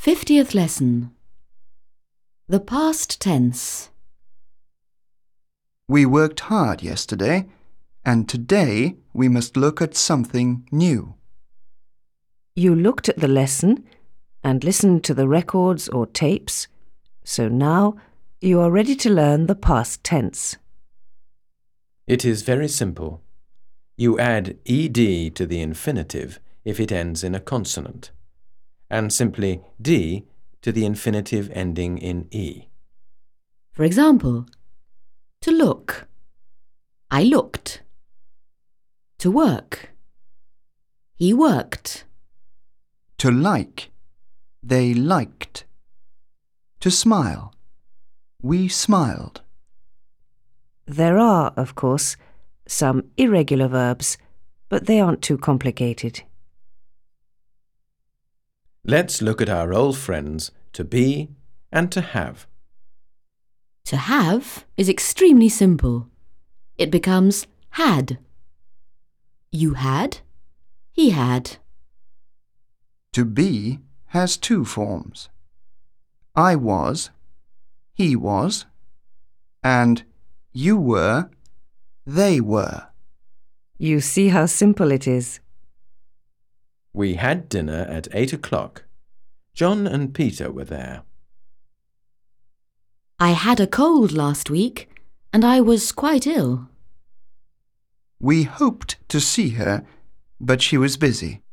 50th lesson. The past tense. We worked hard yesterday, and today we must look at something new. You looked at the lesson and listened to the records or tapes, so now you are ready to learn the past tense. It is very simple. You add ed to the infinitive if it ends in a consonant, and simply d to the infinitive ending in e. For example, to look. I looked. To work. He worked. To like. They liked. To smile. We smiled. There are, of course, some irregular verbs, but they aren't too complicated. Let's look at our old friends to be and to have. To have is extremely simple. It becomes had. You had. He had. To be has two forms. I was, he was, and you were, they were. You see how simple it is. We had dinner at 8 o'clock. John and Peter were there. I had a cold last week, and I was quite ill. We hoped to see her, but she was busy.